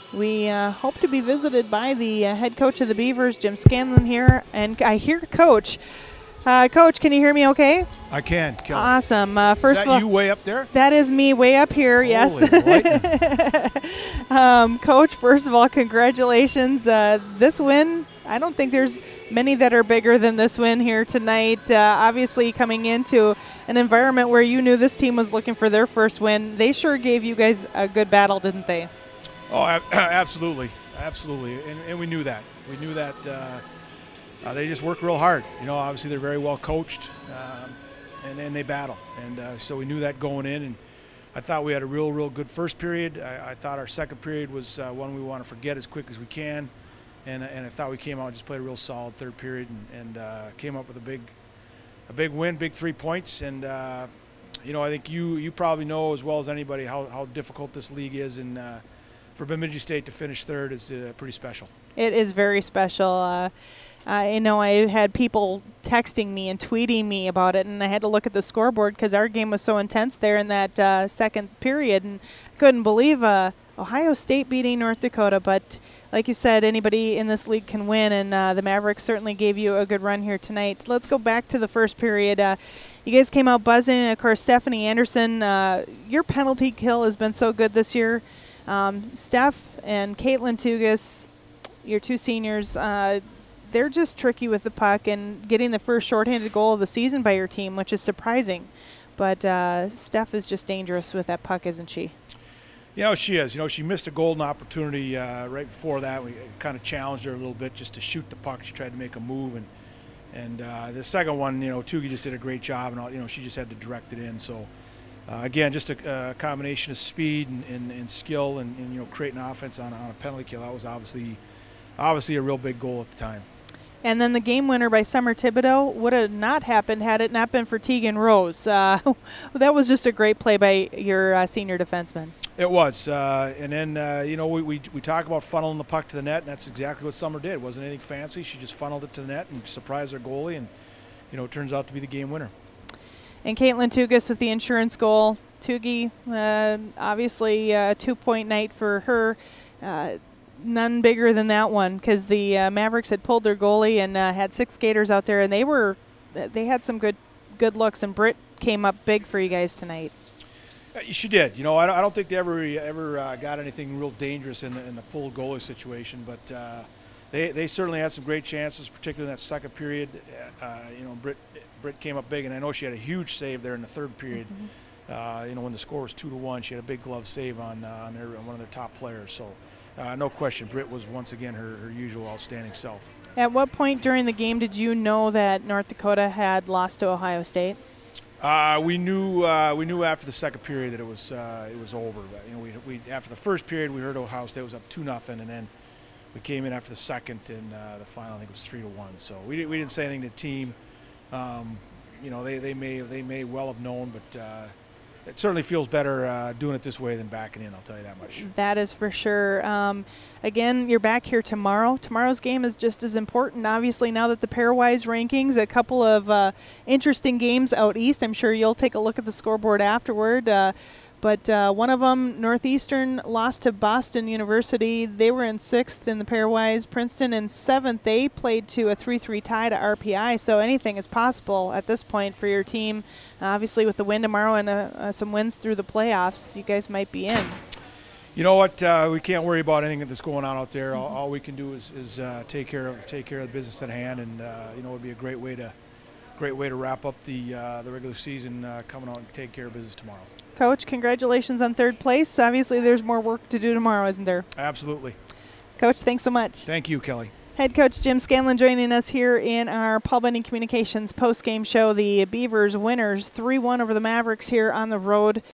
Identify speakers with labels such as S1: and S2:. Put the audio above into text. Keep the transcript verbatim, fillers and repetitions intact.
S1: We uh, hope to be visited by the uh, head coach of the Beavers, Jim Scanlon, here. And I hear Coach. Uh, Coach, can you hear me okay?
S2: I can, Kelly.
S1: Awesome. Uh, first
S2: is that
S1: of all,
S2: you way up there?
S1: That is me way up here, yes. um, Coach, first of all, congratulations. Uh, this win, I don't think there's many that are bigger than this win here tonight. Uh, obviously, coming into an environment where you knew this team was looking for their first win, they sure gave you guys a good battle, didn't they?
S2: Oh, absolutely. Absolutely. And, and we knew that. We knew that uh, uh, they just work real hard. You know, obviously they're very well coached, um, and then they battle. And uh, so we knew that going in. And I thought we had a real, real good first period. I, I thought our second period was uh, one we want to forget as quick as we can. And, and I thought we came out and just played a real solid third period and, and uh, came up with a big, a big win, big three points. And uh, you know, I think you you probably know as well as anybody how, how difficult this league is, and uh, for Bemidji State to finish third is uh, pretty special.
S1: It is very special. Uh, I know I had people texting me and tweeting me about it, and I had to look at the scoreboard because our game was so intense there in that uh, second period, and couldn't believe uh, Ohio State beating North Dakota. But like you said, anybody in this league can win, and uh, the Mavericks certainly gave you a good run here tonight. Let's go back to the first period. Uh, you guys came out buzzing, and of course, Stephanie Anderson, uh, your penalty kill has been so good this year. Um, Steph and Caitlin Tugas, your two seniors, uh, they're just tricky with the puck and getting the first shorthanded goal of the season by your team, which is surprising. But uh, Steph is just dangerous with that puck, isn't she?
S2: You know, she is. You know, she missed a golden opportunity uh, right before that. We kind of challenged her a little bit just to shoot the puck. She tried to make a move, and and uh, the second one, you know, Tugi just did a great job, and all, you know, she just had to direct it in. So. Uh, again, just a, a combination of speed and, and, and skill, and, and you know, creating offense on, on a penalty kill. That was obviously, obviously a real big goal at the time.
S1: And then the game winner by Summer Thibodeau would have not happened had it not been for Tegan Rose. Uh, that was just a great play by your uh, senior defenseman.
S2: It was, uh, and then uh, you know we, we we talk about funneling the puck to the net, and that's exactly what Summer did. It wasn't anything fancy. She just funneled it to the net and surprised our goalie, and you know, it turns out to be the game winner.
S1: And Caitlin Tugas with the insurance goal. Tugi, uh, obviously a two-point night for her. Uh, none bigger than that one because the uh, Mavericks had pulled their goalie and uh, had six skaters out there, and they were they had some good good looks. And Britt came up big for you guys tonight.
S2: Uh, she did. You know, I don't, I don't think they ever ever uh, got anything real dangerous in the in the pulled goalie situation, but uh, they they certainly had some great chances, particularly in that second period. Uh, you know, Britt. Britt came up big, and I know she had a huge save there in the third period. Mm-hmm. uh, you know, when the score was two to one, she had a big glove save on uh, on, their, on one of their top players. So, uh, no question, Britt was once again her, her usual outstanding self.
S1: At what point during the game did you know that North Dakota had lost to Ohio State?
S2: Uh, we knew uh, we knew after the second period that it was uh, it was over. But, you know, we, we after the first period we heard Ohio State was up two nothing, and then we came in after the second, and uh, the final I think was three to one. So we we didn't say anything to the team. Um, you know, they, they may they may well have known, but uh, it certainly feels better uh, doing it this way than backing in, I'll tell you that much.
S1: That is for sure. Um, again, you're back here tomorrow. Tomorrow's game is just as important. Obviously, now that the pairwise rankings, a couple of uh, interesting games out east. I'm sure you'll take a look at the scoreboard afterward. Uh, But uh, one of them, Northeastern, lost to Boston University. They were in sixth in the pairwise. Princeton in seventh. They played to a three three tie to R P I, so anything is possible at this point for your team. Uh, obviously, with the win tomorrow and uh, uh, some wins through the playoffs, you guys might be in.
S2: You know what? Uh, we can't worry about anything that's going on out there. Mm-hmm. all, all we can do is, is uh, take care of take care of the business at hand, and uh, you know, it would be a great way to great way to wrap up the uh, the regular season, uh, coming out and take care of business tomorrow.
S1: Coach, congratulations on third place. Obviously, there's more work to do tomorrow, isn't there?
S2: Absolutely.
S1: Coach, thanks so much.
S2: Thank you, Kelly.
S1: Head coach Jim Scanlon joining us here in our Paul Bunyan Communications post-game show. The Beavers winners three one over the Mavericks here on the road.